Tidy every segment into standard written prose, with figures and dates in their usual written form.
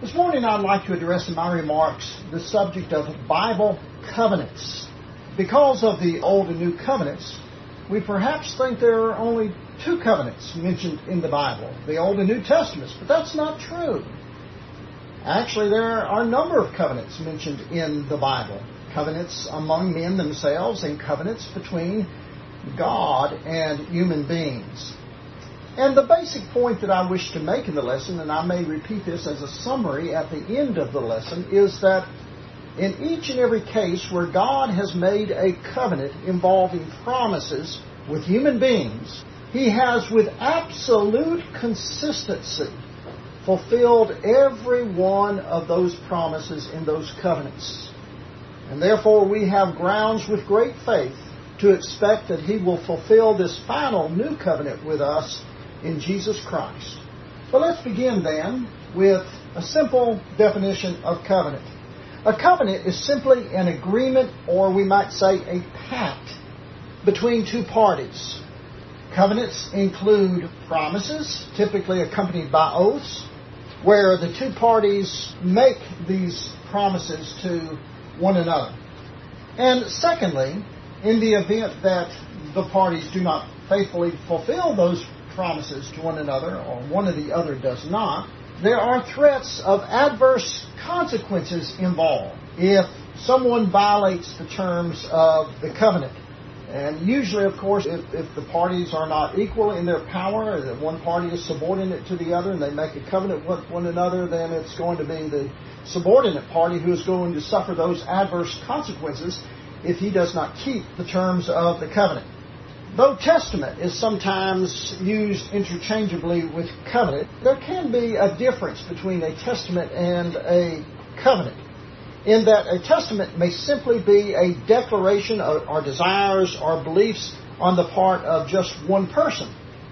This morning I'd like to address in my remarks the subject of Bible covenants. Because of the Old and New Covenants, we perhaps think there are only two covenants mentioned in the Bible, the Old and New Testaments, but that's not true. Actually, there are a number of covenants mentioned in the Bible. Covenants among men themselves and covenants between God and human beings. And the basic point that I wish to make in the lesson, and I may repeat this as a summary at the end of the lesson, is that in each and every case where God has made a covenant involving promises with human beings, He has with absolute consistency fulfilled every one of those promises in those covenants. And therefore we have grounds with great faith to expect that He will fulfill this final new covenant with us in Jesus Christ. But let's begin then with a simple definition of covenant. A covenant is simply an agreement, or we might say a pact, between two parties. Covenants include promises, typically accompanied by oaths, where the two parties make these promises to one another. And secondly, in the event that the parties do not faithfully fulfill those promises to one another, or one or the other does not, there are threats of adverse consequences involved if someone violates the terms of the covenant. And usually, of course, if the parties are not equal in their power, or that one party is subordinate to the other, and they make a covenant with one another, then it's going to be the subordinate party who is going to suffer those adverse consequences if he does not keep the terms of the covenant. Though testament is sometimes used interchangeably with covenant, there can be a difference between a testament and a covenant, in that a testament may simply be a declaration or desires or beliefs on the part of just one person.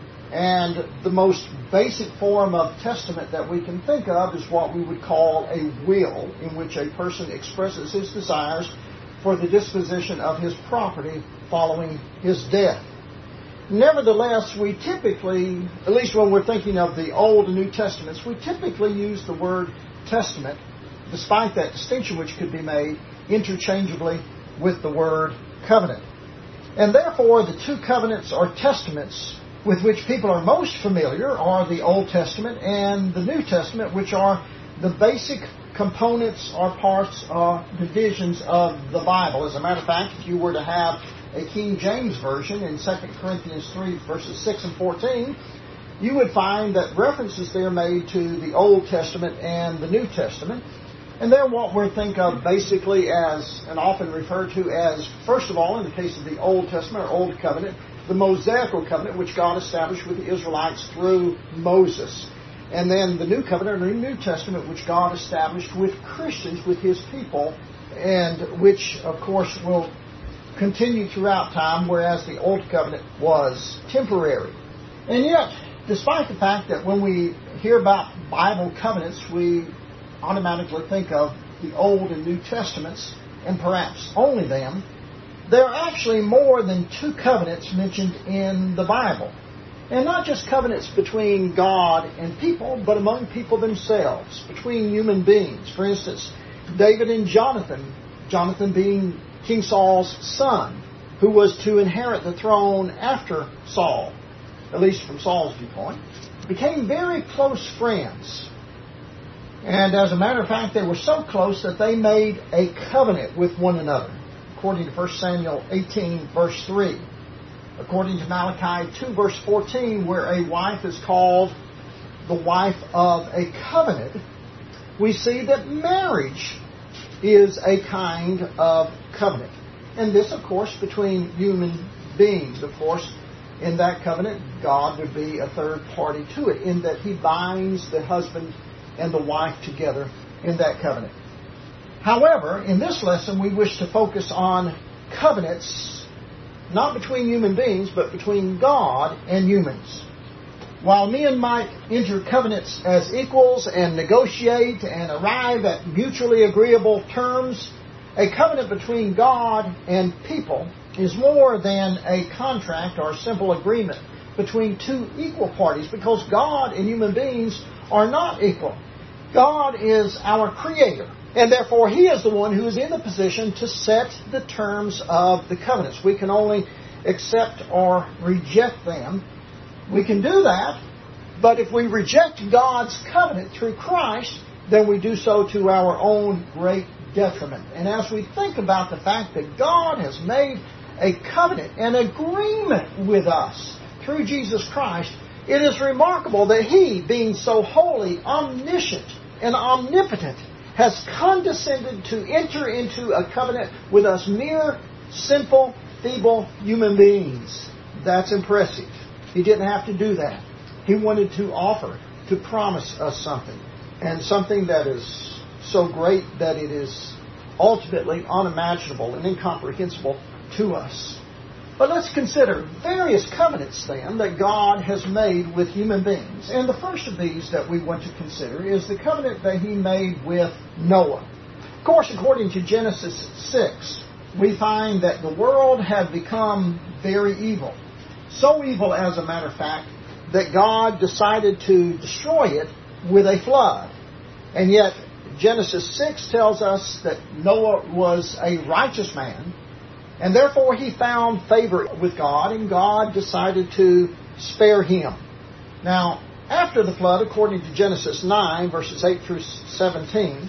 And the most basic form of testament that we can think of is what we would call a will, in which a person expresses his desires for the disposition of his property following his death. Nevertheless, we typically, at least when we're thinking of the Old and New Testaments, we typically use the word testament, despite that distinction which could be made, interchangeably with the word covenant. And therefore, the two covenants or testaments with which people are most familiar are the Old Testament and the New Testament, which are the basic components or parts or divisions of the Bible. As a matter of fact, if you were to have a King James Version in 2 Corinthians 3 verses 6 and 14, you would find that references there made to the Old Testament and the New Testament. And they're what we think of basically as, and often referred to as, first of all, in the case of the Old Testament or Old Covenant, the Mosaical Covenant, which God established with the Israelites through Moses. And then the New Covenant or New Testament, which God established with Christians, with His people, and which, of course, will continue throughout time, whereas the Old Covenant was temporary. And yet, despite the fact that when we hear about Bible covenants, we automatically think of the Old and New Testaments, and perhaps only them, there are actually more than two covenants mentioned in the Bible. And not just covenants between God and people, but among people themselves, between human beings. For instance, David and Jonathan, Jonathan being King Saul's son, who was to inherit the throne after Saul, at least from Saul's viewpoint, became very close friends. And as a matter of fact, they were so close that they made a covenant with one another, according to 1 Samuel 18, verse 3. According to Malachi 2, verse 14, where a wife is called the wife of a covenant, we see that marriage is a kind of covenant. And this, of course, between human beings. Of course, in that covenant, God would be a third party to it, in that He binds the husband and the wife together in that covenant. However, in this lesson, we wish to focus on covenants, not between human beings, but between God and humans. While men might enter covenants as equals and negotiate and arrive at mutually agreeable terms, a covenant between God and people is more than a contract or a simple agreement between two equal parties, because God and human beings are not equal. God is our Creator, and therefore He is the one who is in the position to set the terms of the covenants. We can only accept or reject them. We can do that, but if we reject God's covenant through Christ, then we do so to our own great detriment. And as we think about the fact that God has made a covenant, an agreement with us through Jesus Christ, it is remarkable that He, being so holy, omniscient, and omnipotent, has condescended to enter into a covenant with us mere, simple, feeble human beings. That's impressive. He didn't have to do that. He wanted to offer, to promise us something, and something that is so great that it is ultimately unimaginable and incomprehensible to us. But let's consider various covenants then that God has made with human beings. And the first of these that we want to consider is the covenant that He made with Noah. Of course, according to Genesis 6, we find that the world had become very evil. So evil, as a matter of fact, that God decided to destroy it with a flood. And yet, Genesis 6 tells us that Noah was a righteous man, and therefore he found favor with God, and God decided to spare him. Now, after the flood, according to Genesis 9, verses 8 through 17,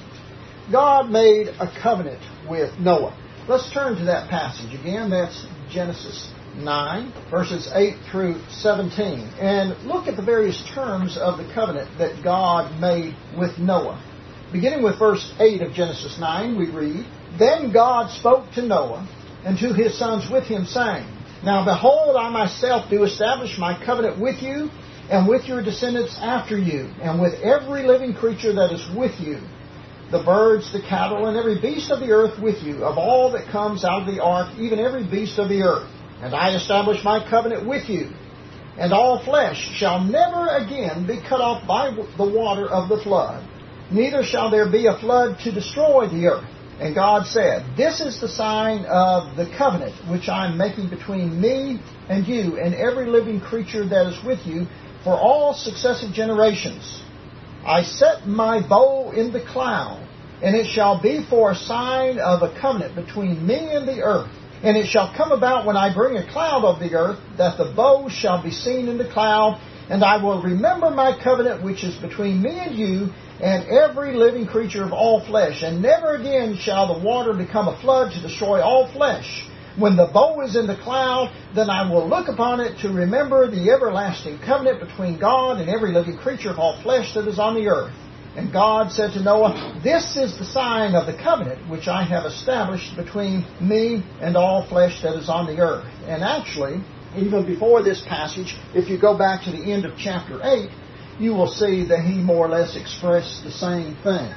God made a covenant with Noah. Let's turn to that passage again. That's Genesis 9, verses 8 through 17. And look at the various terms of the covenant that God made with Noah. Beginning with verse 8 of Genesis 9, we read, "Then God spoke to Noah and to his sons with him, saying, Now behold, I myself do establish my covenant with you and with your descendants after you, and with every living creature that is with you, the birds, the cattle, and every beast of the earth with you, of all that comes out of the ark, even every beast of the earth. And I establish my covenant with you, and all flesh shall never again be cut off by the water of the flood, neither shall there be a flood to destroy the earth. And God said, This is the sign of the covenant which I am making between me and you and every living creature that is with you for all successive generations. I set my bow in the cloud, and it shall be for a sign of a covenant between me and the earth. And it shall come about when I bring a cloud of the earth, that the bow shall be seen in the cloud, and I will remember my covenant which is between me and you, and every living creature of all flesh. And never again shall the water become a flood to destroy all flesh. When the bow is in the cloud, then I will look upon it to remember the everlasting covenant between God and every living creature of all flesh that is on the earth. And God said to Noah, This is the sign of the covenant which I have established between me and all flesh that is on the earth. And actually, even before this passage, if you go back to the end of chapter 8, you will see that he more or less expressed the same thing.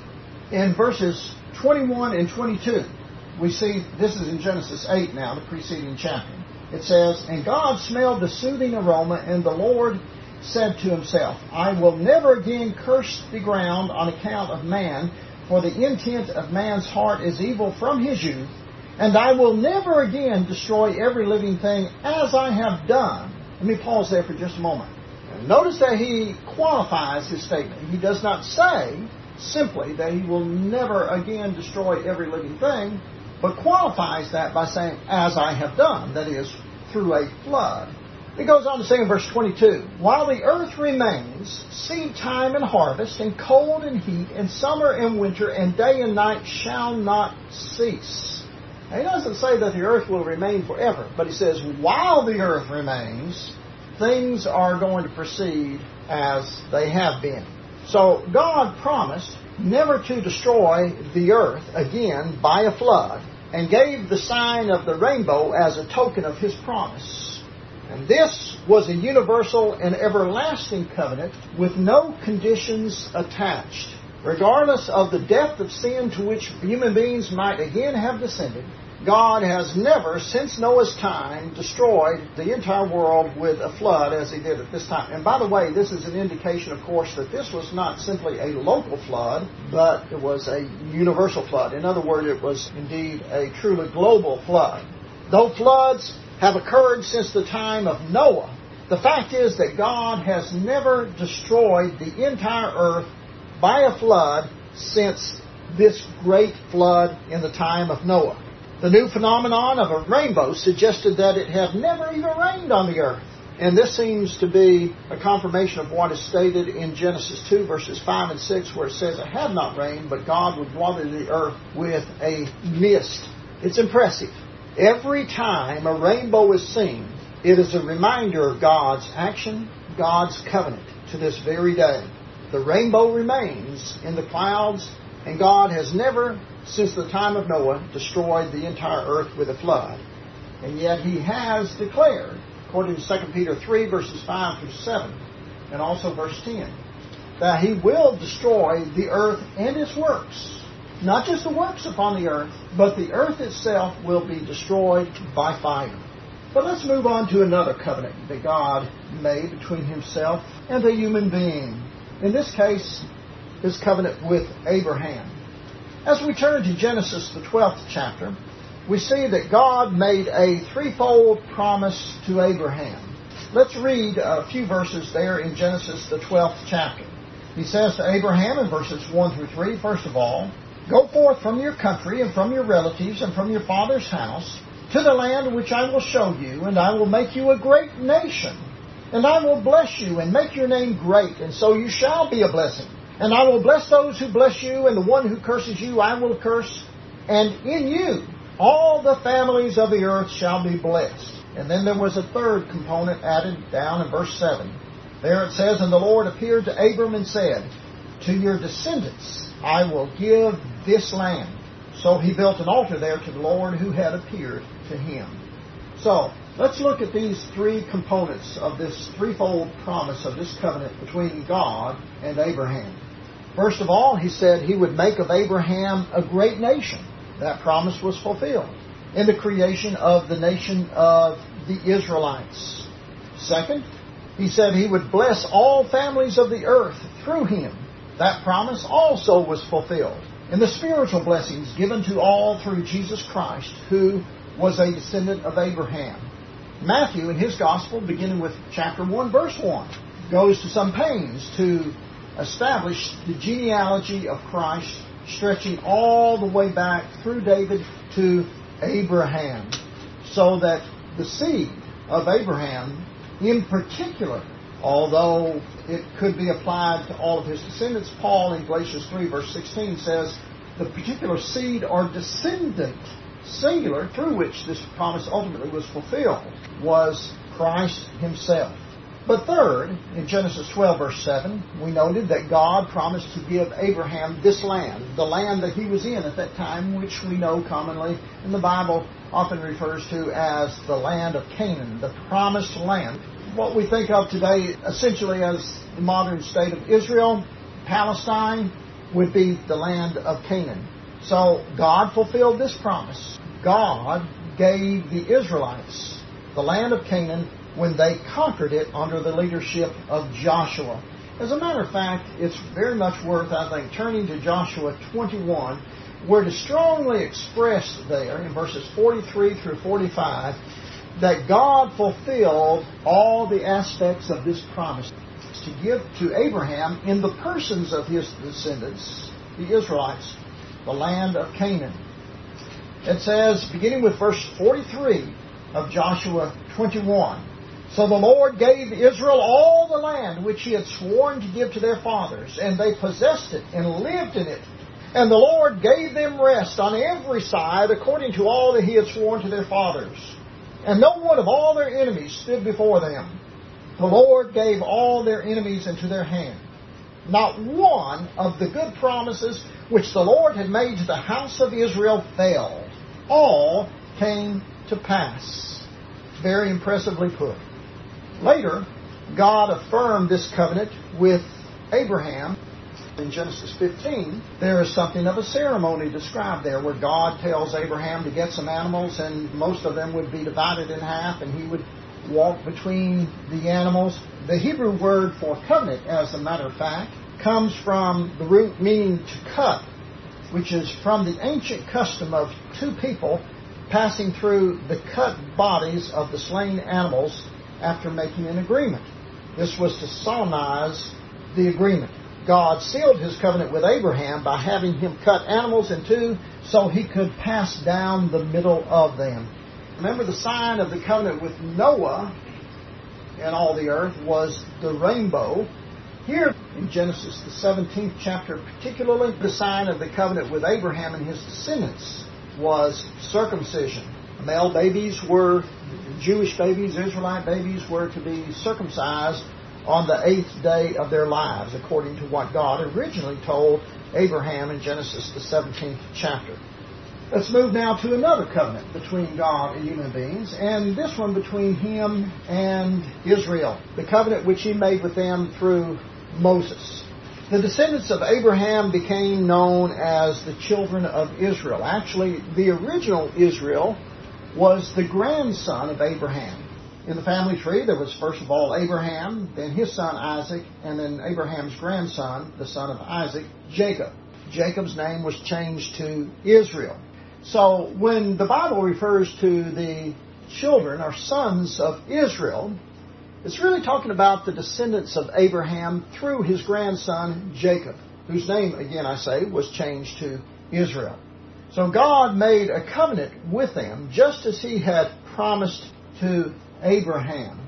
In verses 21 and 22, we see, this is in Genesis 8 now, the preceding chapter. It says, And God smelled the soothing aroma, and the Lord said to himself, I will never again curse the ground on account of man, for the intent of man's heart is evil from his youth, and I will never again destroy every living thing as I have done. Let me pause there for just a moment. Notice that he qualifies his statement. He does not say simply that he will never again destroy every living thing, but qualifies that by saying, as I have done, that is, through a flood. It goes on to say in verse 22, While the earth remains, seed time and harvest, and cold and heat, and summer and winter, and day and night shall not cease. Now, he doesn't say that the earth will remain forever, but he says, while the earth remains, things are going to proceed as they have been. So God promised never to destroy the earth again by a flood, and gave the sign of the rainbow as a token of His promise. And this was a universal and everlasting covenant with no conditions attached. Regardless of the depth of sin to which human beings might again have descended, God has never, since Noah's time, destroyed the entire world with a flood as He did at this time. And by the way, this is an indication, of course, that this was not simply a local flood, but it was a universal flood. In other words, it was indeed a truly global flood. Though floods have occurred since the time of Noah, the fact is that God has never destroyed the entire earth by a flood since this great flood in the time of Noah. The new phenomenon of a rainbow suggested that it had never even rained on the earth. And this seems to be a confirmation of what is stated in Genesis 2, verses 5 and 6, where it says it had not rained, but God would water the earth with a mist. It's impressive. Every time a rainbow is seen, it is a reminder of God's action, God's covenant, to this very day. The rainbow remains in the clouds, and God has never, since the time of Noah, destroyed the entire earth with a flood. And yet He has declared, according to 2 Peter 3, verses 5 through 7, and also verse 10, that He will destroy the earth and its works. Not just the works upon the earth, but the earth itself will be destroyed by fire. But let's move on to another covenant that God made between Himself and a human being. In this case, His covenant with Abraham. As we turn to Genesis, the 12th chapter, we see that God made a threefold promise to Abraham. Let's read a few verses there in Genesis, the 12th chapter. He says to Abraham in verses 1 through 3, first of all, "Go forth from your country and from your relatives and from your father's house to the land which I will show you, and I will make you a great nation. And I will bless you and make your name great, and so you shall be a blessing. And I will bless those who bless you, and the one who curses you I will curse. And in you all the families of the earth shall be blessed." And then there was a third component added down in verse 7. There it says, "And the Lord appeared to Abram and said, To your descendants I will give this land." So he built an altar there to the Lord who had appeared to him. So, let's look at these three components of this threefold promise of this covenant between God and Abraham. First of all, He said He would make of Abraham a great nation. That promise was fulfilled in the creation of the nation of the Israelites. Second, He said He would bless all families of the earth through him. That promise also was fulfilled in the spiritual blessings given to all through Jesus Christ, who was a descendant of Abraham. Matthew, in his Gospel, beginning with chapter 1, verse 1, goes to some pains to establish the genealogy of Christ, stretching all the way back through David to Abraham, so that the seed of Abraham in particular, although it could be applied to all of his descendants, Paul in Galatians 3 verse 16 says the particular seed or descendant, singular, through which this promise ultimately was fulfilled, was Christ Himself. But third, in Genesis 12 verse 7, we noted that God promised to give Abraham this land, the land that he was in at that time, which we know commonly in the Bible often refers to as the land of Canaan, the promised land. What we think of today essentially as the modern state of Israel, Palestine, would be the land of Canaan. So God fulfilled this promise. God gave the Israelites the land of Canaan when they conquered it under the leadership of Joshua. As a matter of fact, it's very much worth, I think, turning to Joshua 21, where it is strongly expressed there in verses 43 through 45 that God fulfilled all the aspects of this promise to give to Abraham in the persons of his descendants, the Israelites, the land of Canaan. It says, beginning with verse 43 of Joshua 21, "So the Lord gave Israel all the land which He had sworn to give to their fathers, and they possessed it and lived in it. And the Lord gave them rest on every side according to all that He had sworn to their fathers. And no one of all their enemies stood before them. The Lord gave all their enemies into their hand. Not one of the good promises which the Lord had made to the house of Israel failed. All came to pass." Very impressively put. Later, God affirmed this covenant with Abraham. In Genesis 15, there is something of a ceremony described there where God tells Abraham to get some animals, and most of them would be divided in half, and he would walk between the animals. The Hebrew word for covenant, as a matter of fact, comes from the root meaning to cut, which is from the ancient custom of two people passing through the cut bodies of the slain animals after making an agreement. This was to solemnize the agreement. God sealed His covenant with Abraham by having him cut animals in two so he could pass down the middle of them. Remember, the sign of the covenant with Noah and all the earth was the rainbow. Here in Genesis, the 17th chapter, particularly, the sign of the covenant with Abraham and his descendants was circumcision. Male babies were, Jewish babies, Israelite babies, were to be circumcised on the 8th day of their lives, according to what God originally told Abraham in Genesis, the 17th chapter. Let's move now to another covenant between God and human beings, and this one between Him and Israel, the covenant which He made with them through Moses. The descendants of Abraham became known as the children of Israel. Actually, the original Israel was the grandson of Abraham. In the family tree, there was first of all Abraham, then his son Isaac, and then Abraham's grandson, the son of Isaac, Jacob. Jacob's name was changed to Israel. So when the Bible refers to the children or sons of Israel, it's really talking about the descendants of Abraham through his grandson Jacob, whose name, again I say, was changed to Israel. So God made a covenant with them just as He had promised to Abraham.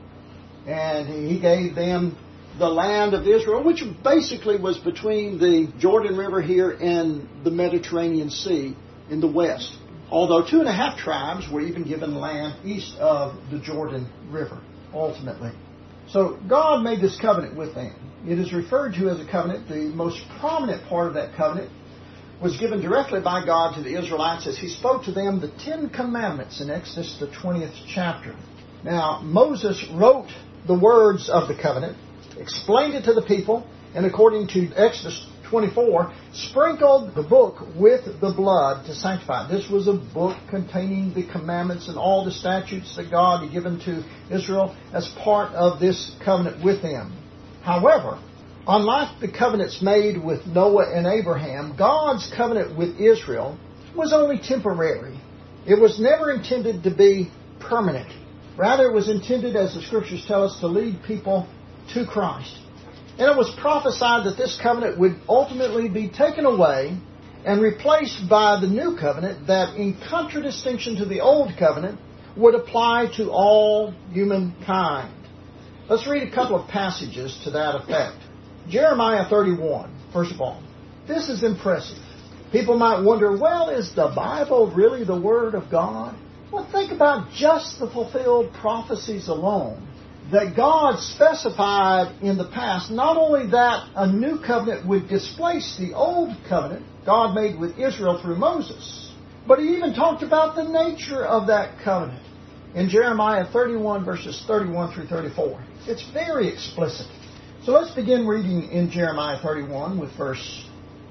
And He gave them the land of Israel, which basically was between the Jordan River here and the Mediterranean Sea in the west. Although 2.5 tribes were even given land east of the Jordan River, ultimately. So God made this covenant with them. It is referred to as a covenant. The most prominent part of that covenant was given directly by God to the Israelites as He spoke to them the 10 Commandments in Exodus, the 20th chapter. Now, Moses wrote the words of the covenant, explained it to the people, and according to Exodus 24, sprinkled the book with the blood to sanctify it. This was a book containing the commandments and all the statutes that God had given to Israel as part of this covenant with them. However, unlike the covenants made with Noah and Abraham, God's covenant with Israel was only temporary. It was never intended to be permanent. Rather, it was intended, as the Scriptures tell us, to lead people to Christ. And it was prophesied that this covenant would ultimately be taken away and replaced by the new covenant that, in contradistinction to the old covenant, would apply to all humankind. Let's read a couple of passages to that effect. Jeremiah 31, first of all. This is impressive. People might wonder, well, is the Bible really the Word of God? Well, think about just the fulfilled prophecies alone that God specified in the past. Not only that a new covenant would displace the old covenant God made with Israel through Moses, but He even talked about the nature of that covenant in Jeremiah 31, verses 31 through 34. It's very explicit. So let's begin reading in Jeremiah 31 with verse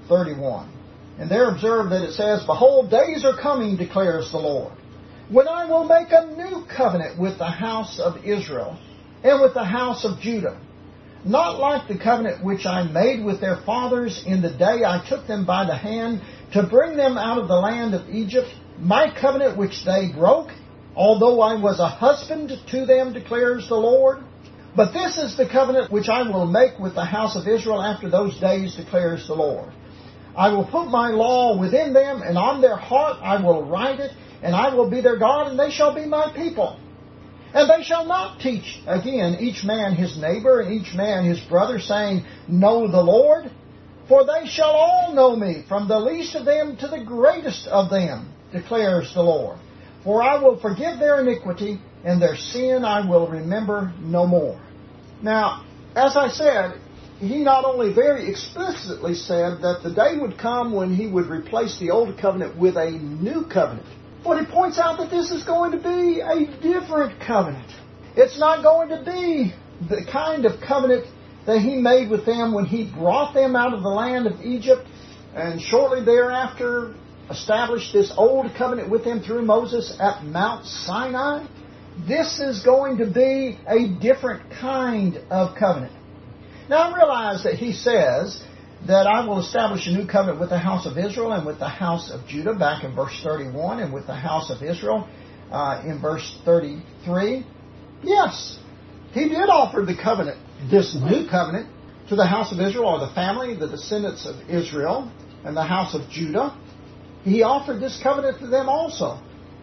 31. And there observe that it says, "Behold, days are coming, declares the Lord, when I will make a new covenant with the house of Israel and with the house of Judah, not like the covenant which I made with their fathers in the day I took them by the hand to bring them out of the land of Egypt, my covenant which they broke, although I was a husband to them, declares the Lord. But this is the covenant which I will make with the house of Israel after those days, declares the Lord. I will put my law within them, and on their heart I will write it, and I will be their God, and they shall be my people. And they shall not teach again each man his neighbor and each man his brother, saying, Know the Lord. For they shall all know me, from the least of them to the greatest of them, declares the Lord. For I will forgive their iniquity, and their sin I will remember no more." Now, as I said, He not only very explicitly said that the day would come when He would replace the old covenant with a new covenant, but He points out that this is going to be a different covenant. It's not going to be the kind of covenant that He made with them when He brought them out of the land of Egypt and shortly thereafter established this old covenant with them through Moses at Mount Sinai. This is going to be a different kind of covenant. Now I realize that He says that I will establish a new covenant with the house of Israel and with the house of Judah, back in verse 31, and with the house of Israel in verse 33. Yes, He did offer the covenant, this new covenant, to the house of Israel, or the family, the descendants of Israel, and the house of Judah. He offered this covenant to them also.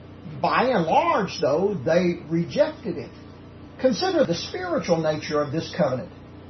By and large, though, they rejected it. Consider the spiritual nature of this covenant,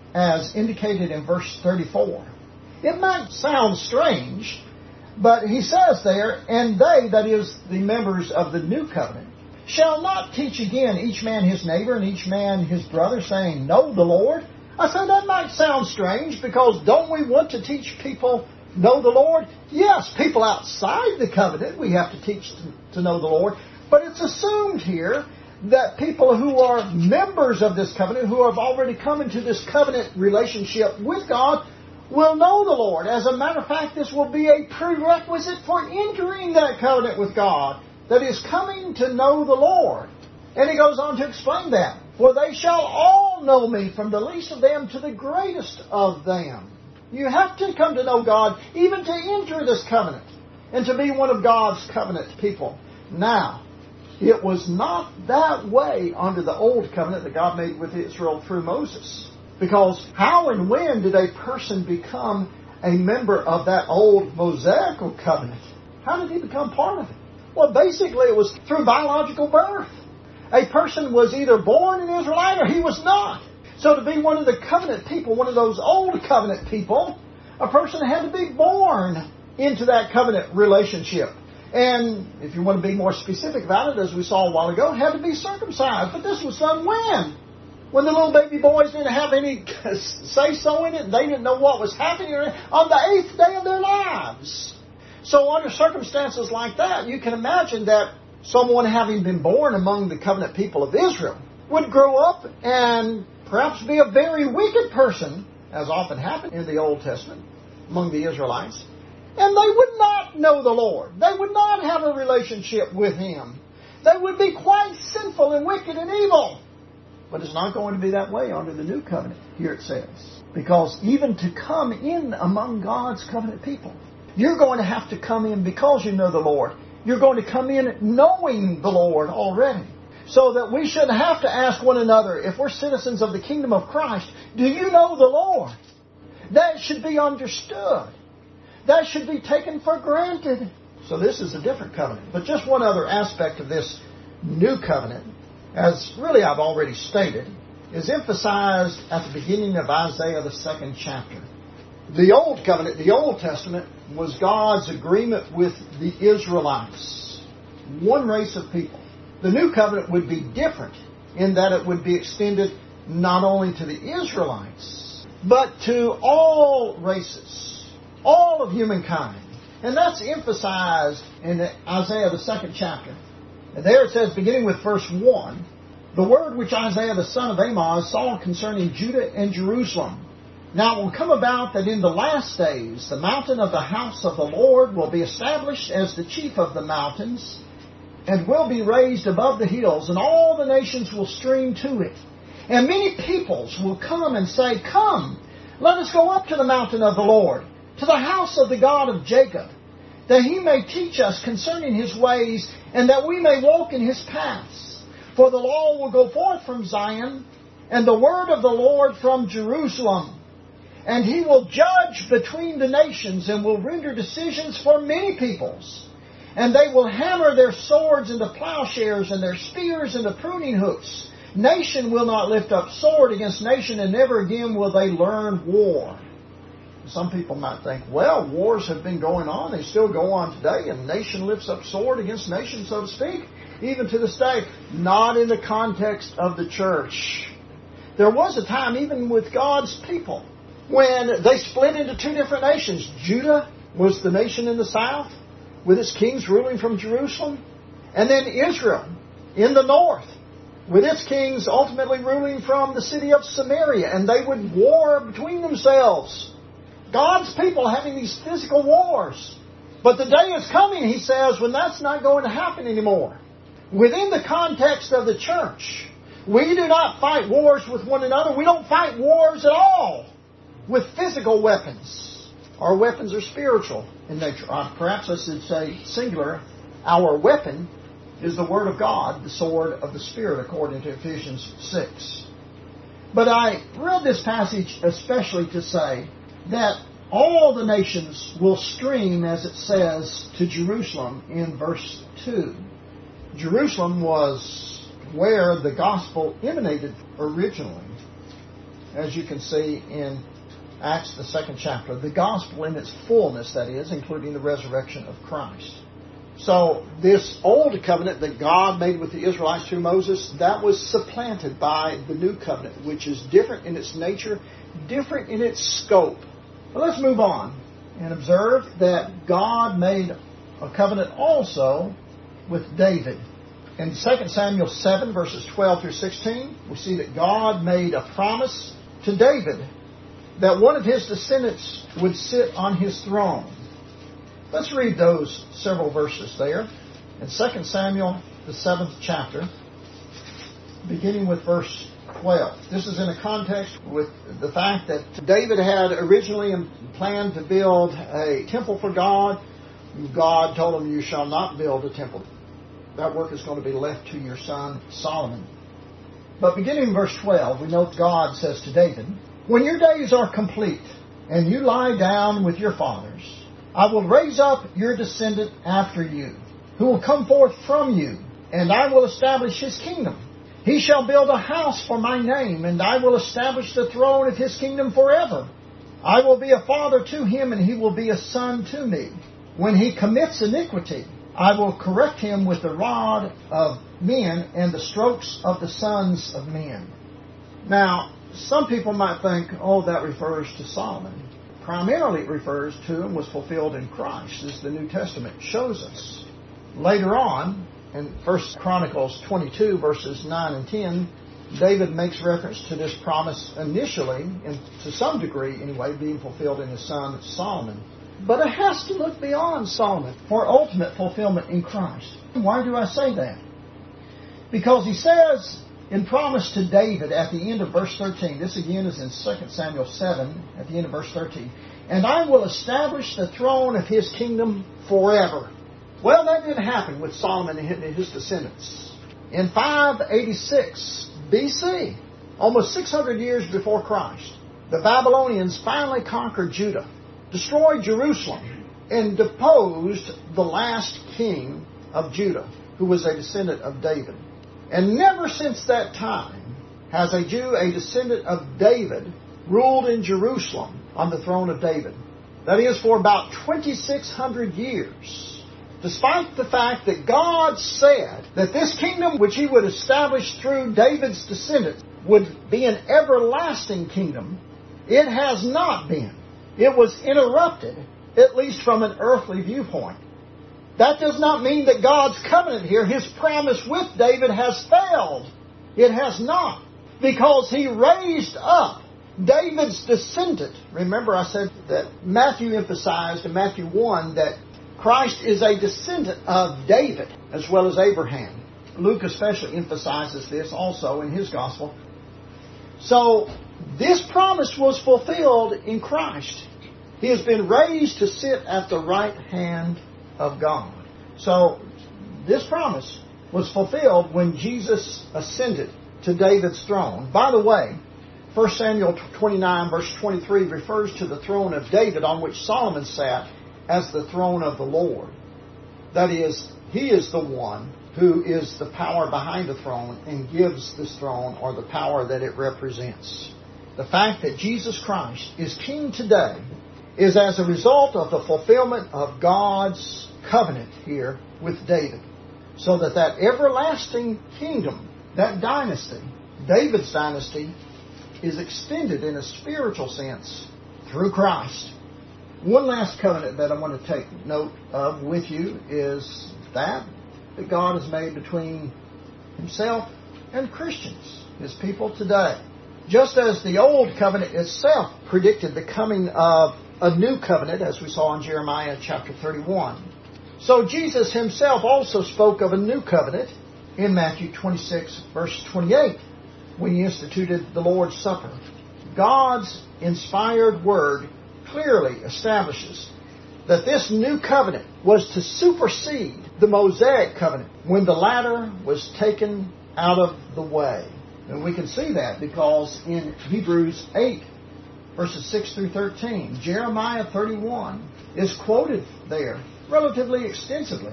as indicated in verse 34. It might sound strange, but he says there, and they, that is, the members of the new covenant, shall not teach again each man his neighbor and each man his brother, saying, Know the Lord. I say that might sound strange, because don't we want to teach people know the Lord? Yes, people outside the covenant we have to teach to know the Lord, but it's assumed here that people who are members of this covenant, who have already come into this covenant relationship with God, will know the Lord. As a matter of fact, this will be a prerequisite for entering that covenant with God, that is coming to know the Lord. And he goes on to explain that. For they shall all know me, from the least of them to the greatest of them. You have to come to know God, even to enter this covenant, and to be one of God's covenant people. Now, it was not that way under the old covenant that God made with Israel through Moses. Because how and when did a person become a member of that old Mosaical covenant? How did he become part of it? Well, basically it was through biological birth. A person was either born an Israelite or he was not. So to be one of the covenant people, one of those old covenant people, a person had to be born into that covenant relationship. And if you want to be more specific about it, as we saw a while ago, had to be circumcised. But this was done when? When the little baby boys didn't have any say-so in it, and they didn't know what was happening on the 8th day of their lives. So under circumstances like that, you can imagine that someone having been born among the covenant people of Israel would grow up and perhaps be a very wicked person, as often happened in the Old Testament among the Israelites. And they would not know the Lord. They would not have a relationship with Him. They would be quite sinful and wicked and evil. But it's not going to be that way under the new covenant, here it says. Because even to come in among God's covenant people, you're going to have to come in because you know the Lord. You're going to come in knowing the Lord already. So that we shouldn't have to ask one another, if we're citizens of the kingdom of Christ, do you know the Lord? That should be understood. That should be taken for granted. So this is a different covenant. But just one other aspect of this new covenant, as really I've already stated, is emphasized at the beginning of Isaiah, the 2nd chapter. The Old Covenant, the Old Testament, was God's agreement with the Israelites, one race of people. The New Covenant would be different in that it would be extended not only to the Israelites, but to all races, all of humankind. And that's emphasized in Isaiah, the 2nd chapter. And there it says, beginning with verse 1, the word which Isaiah the son of Amoz saw concerning Judah and Jerusalem. Now it will come about that in the last days the mountain of the house of the Lord will be established as the chief of the mountains, and will be raised above the hills, and all the nations will stream to it. And many peoples will come and say, Come, let us go up to the mountain of the Lord, to the house of the God of Jacob, that He may teach us concerning His ways, and that we may walk in His paths. For the law will go forth from Zion, and the word of the Lord from Jerusalem. And He will judge between the nations, and will render decisions for many peoples. And they will hammer their swords into plowshares, and their spears into pruning hooks. Nation will not lift up sword against nation, and never again will they learn war. Some people might think, well, wars have been going on. They still go on today, and nation lifts up sword against nation, so to speak, even to this day. Not in the context of the church. There was a time, even with God's people, when they split into two different nations. Judah was the nation in the south, with its kings ruling from Jerusalem. And then Israel in the north, with its kings ultimately ruling from the city of Samaria. And they would war between themselves. God's people having these physical wars. But the day is coming, He says, when that's not going to happen anymore. Within the context of the church, we do not fight wars with one another. We don't fight wars at all with physical weapons. Our weapons are spiritual in nature. Perhaps I should say singular. Our weapon is the Word of God, the sword of the Spirit, according to Ephesians 6. But I read this passage especially to say that all the nations will stream, as it says, to Jerusalem in verse 2. Jerusalem was where the gospel emanated originally. As you can see in Acts, the 2nd chapter, the gospel in its fullness, that is, including the resurrection of Christ. So this old covenant that God made with the Israelites through Moses, that was supplanted by the new covenant, which is different in its nature, different in its scope. But let's move on and observe that God made a covenant also with David. In 2 Samuel 7, verses 12 through 16, we see that God made a promise to David that one of his descendants would sit on his throne. Let's read those several verses there. In 2 Samuel, the 7th chapter, beginning with verse 12. This is in a context with the fact that David had originally planned to build a temple for God. God told him, "You shall not build a temple. That work is going to be left to your son Solomon." But beginning in verse 12, we note God says to David, "When your days are complete and you lie down with your fathers, I will raise up your descendant after you, who will come forth from you, and I will establish his kingdom. He shall build a house for my name, and I will establish the throne of his kingdom forever. I will be a father to him, and he will be a son to me. When he commits iniquity, I will correct him with the rod of men and the strokes of the sons of men." Now, some people might think, that refers to Solomon. Primarily it refers to and was fulfilled in Christ, as the New Testament shows us. Later on, in 1 Chronicles 22, verses 9 and 10, David makes reference to this promise initially, and to some degree anyway, being fulfilled in his son Solomon. But it has to look beyond Solomon for ultimate fulfillment in Christ. Why do I say that? Because he says in promise to David at the end of verse 13, this again is in 2 Samuel 7, at the end of verse 13, "And I will establish the throne of his kingdom forever." Well, that didn't happen with Solomon and his descendants. In 586 BC, almost 600 years before Christ, the Babylonians finally conquered Judah, destroyed Jerusalem, and deposed the last king of Judah, who was a descendant of David. And never since that time has a Jew, a descendant of David, ruled in Jerusalem on the throne of David. That is, for about 2,600 years. Despite the fact that God said that this kingdom which he would establish through David's descendants would be an everlasting kingdom, it has not been. It was interrupted, at least from an earthly viewpoint. That does not mean that God's covenant here, his promise with David, has failed. It has not. Because he raised up David's descendant. Remember, I said that Matthew emphasized in Matthew 1 that Christ is a descendant of David as well as Abraham. Luke especially emphasizes this also in his gospel. So, this promise was fulfilled in Christ. He has been raised to sit at the right hand of God. So, this promise was fulfilled when Jesus ascended to David's throne. By the way, 1 Samuel 29 verse 23 refers to the throne of David on which Solomon sat as the throne of the Lord. That is, he is the one who is the power behind the throne and gives this throne, or the power that it represents. The fact that Jesus Christ is king today is as a result of the fulfillment of God's covenant here with David. So that everlasting kingdom, that dynasty, David's dynasty, is extended in a spiritual sense through Christ. One last covenant that I want to take note of with you is that God has made between himself and Christians, his people today. Just as the old covenant itself predicted the coming of a new covenant, as we saw in Jeremiah chapter 31. So Jesus himself also spoke of a new covenant in Matthew 26, verse 28, when he instituted the Lord's Supper. God's inspired word clearly establishes that this new covenant was to supersede the Mosaic covenant when the latter was taken out of the way. And we can see that because in Hebrews 8, verses 6 through 13, Jeremiah 31 is quoted there relatively extensively.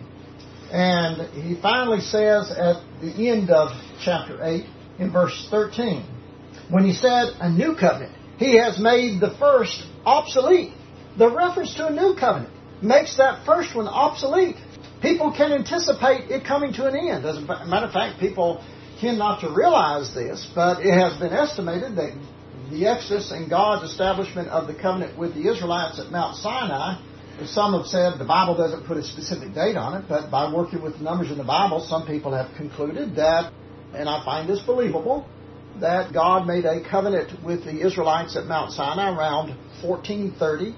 And he finally says at the end of chapter 8, in verse 13, when he said a new covenant, he has made the first obsolete. The reference to a new covenant makes that first one obsolete. People can anticipate it coming to an end. As a matter of fact, people tend not to realize this, but it has been estimated that the Exodus and God's establishment of the covenant with the Israelites at Mount Sinai, some have said the Bible doesn't put a specific date on it, but by working with the numbers in the Bible, some people have concluded that, and I find this believable, that God made a covenant with the Israelites at Mount Sinai around 1430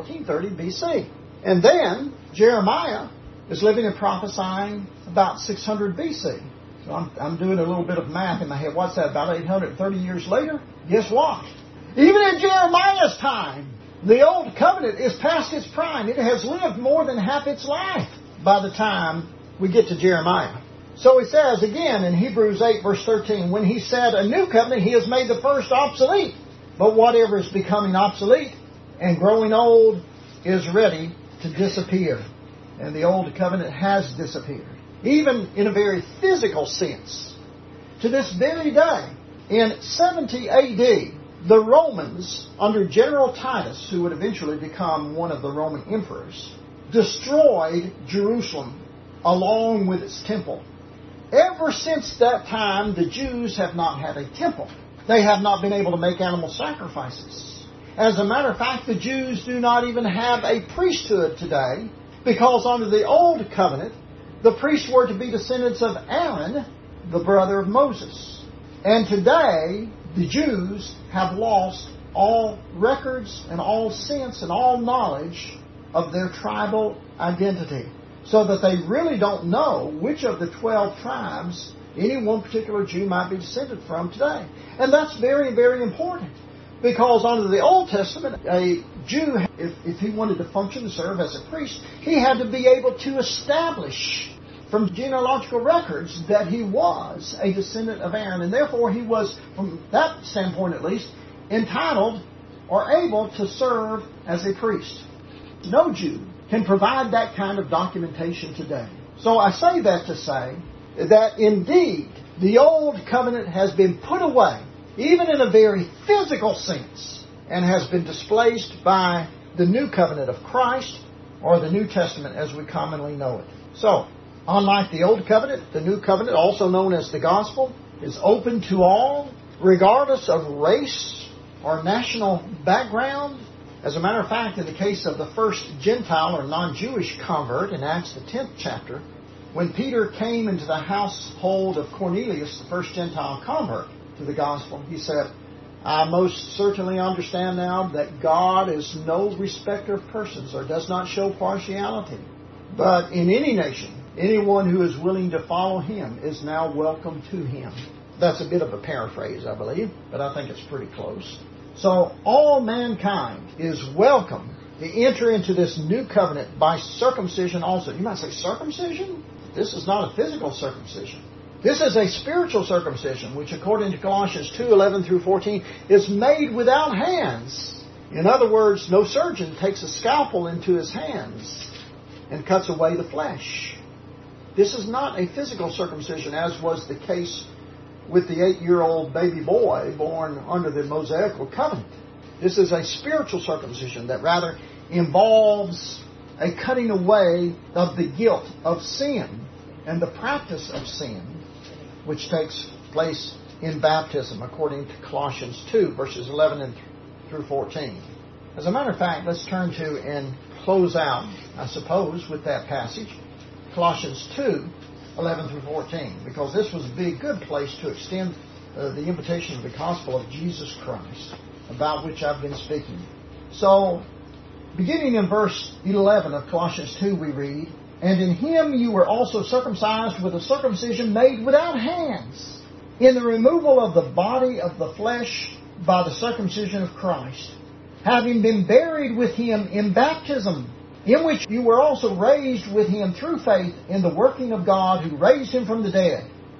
BC. And then Jeremiah is living and prophesying about 600 BC. So I'm doing a little bit of math in my head. What's that, about 830 years later? Guess what? Even in Jeremiah's time, the Old Covenant is past its prime. It has lived more than half its life by the time we get to Jeremiah. So he says again in Hebrews 8 verse 13, when he said a new covenant, he has made the first obsolete. But whatever is becoming obsolete and growing old is ready to disappear. And the Old Covenant has disappeared, even in a very physical sense. To this very day, in 70 A.D., the Romans, under General Titus, who would eventually become one of the Roman emperors, destroyed Jerusalem along with its temple. Ever since that time, the Jews have not had a temple. They have not been able to make animal sacrifices. As a matter of fact, the Jews do not even have a priesthood today, because under the Old Covenant, the priests were to be descendants of Aaron, the brother of Moses. And today, the Jews have lost all records and all sense and all knowledge of their tribal identity, so that they really don't know which of the 12 tribes any one particular Jew might be descended from today. And that's very, very important, because under the Old Testament, a Jew, if he wanted to function and serve as a priest, he had to be able to establish from genealogical records that he was a descendant of Aaron, and therefore he was, from that standpoint at least, entitled or able to serve as a priest. No Jew can provide that kind of documentation today. So I say that to say that indeed the Old Covenant has been put away, even in a very physical sense, and has been displaced by the New Covenant of Christ, or the New Testament as we commonly know it. So, unlike the Old Covenant, the New Covenant, also known as the Gospel, is open to all, regardless of race or national background. As a matter of fact, in the case of the first Gentile or non-Jewish convert in Acts the 10th chapter, when Peter came into the household of Cornelius, the first Gentile convert to the Gospel, he said, I most certainly understand now that God is no respecter of persons or does not show partiality. But in any nation, anyone who is willing to follow Him is now welcome to Him. That's a bit of a paraphrase, I believe, but I think it's pretty close. So all mankind is welcome to enter into this new covenant by circumcision also. You might say, circumcision? This is not a physical circumcision. This is a spiritual circumcision, which according to Colossians 2:11 through 14 is made without hands. In other words, no surgeon takes a scalpel into his hands and cuts away the flesh. This is not a physical circumcision, as was the case with the 8-year-old baby boy born under the Mosaical covenant. This is a spiritual circumcision that rather involves a cutting away of the guilt of sin and the practice of sin, which takes place in baptism, according to Colossians 2, verses 11 through 14. As a matter of fact, let's turn to and close out, I suppose, with that passage, Colossians 2, 11 through 14, because this was a big, good place to extend the invitation of the gospel of Jesus Christ, about which I've been speaking. So, beginning in verse 11 of Colossians 2, we read, And in Him you were also circumcised with a circumcision made without hands, in the removal of the body of the flesh by the circumcision of Christ, having been buried with Him in baptism, in which you were also raised with Him through faith in the working of God who raised Him from the dead.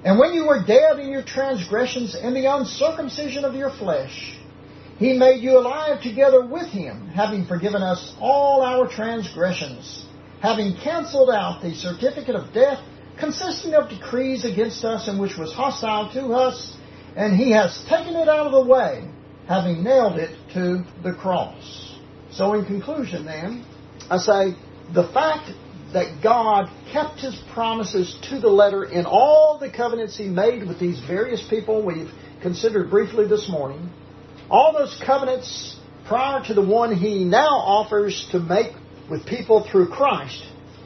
And when you were dead in your transgressions and the uncircumcision of your flesh, He made you alive together with Him, having forgiven us all our transgressions, having cancelled out the certificate of death, consisting of decrees against us and which was hostile to us, and He has taken it out of the way, having nailed it to the cross. So in conclusion then, I say the fact that God kept His promises to the letter in all the covenants He made with these various people we've considered briefly this morning, all those covenants prior to the one He now offers to make with people through Christ,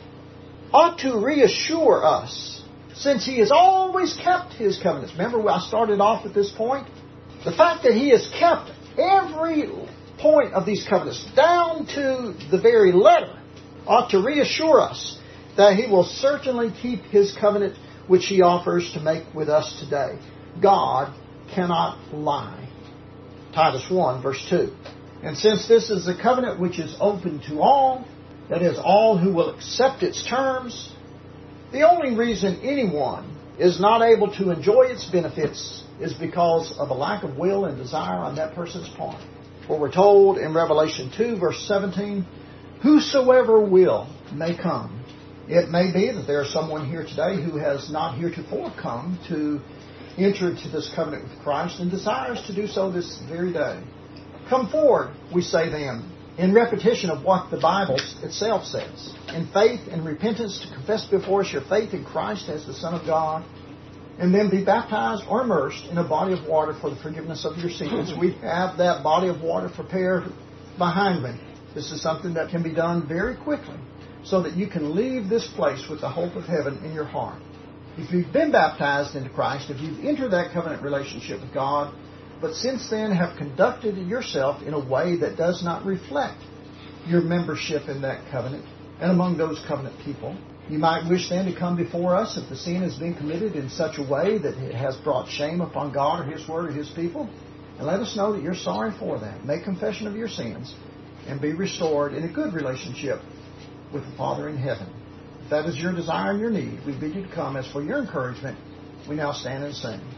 ought to reassure us, since He has always kept His covenants. Remember, I started off at this point? The fact that He has kept every point of these covenants down to the very letter ought to reassure us that He will certainly keep His covenant which He offers to make with us today. God cannot lie. Titus 1 verse 2. And since this is a covenant which is open to all, that is, all who will accept its terms, the only reason anyone is not able to enjoy its benefits is because of a lack of will and desire on that person's part. For we're told in Revelation 2 verse 17, whosoever will may come. It may be that there is someone here today who has not heretofore come to enter into this covenant with Christ and desires to do so this very day. Come forward, we say then, in repetition of what the Bible itself says, in faith and repentance to confess before us your faith in Christ as the Son of God, and then be baptized or immersed in a body of water for the forgiveness of your sins. We have that body of water prepared behind me. This is something that can be done very quickly so that you can leave this place with the hope of heaven in your heart. If you've been baptized into Christ, if you've entered that covenant relationship with God, but since then have conducted yourself in a way that does not reflect your membership in that covenant and among those covenant people, you might wish then to come before us if the sin has been committed in such a way that it has brought shame upon God or His Word or His people, and let us know that you're sorry for that. Make confession of your sins and be restored in a good relationship with the Father in heaven. If that is your desire and your need, we bid you to come. As for your encouragement, we now stand and sing.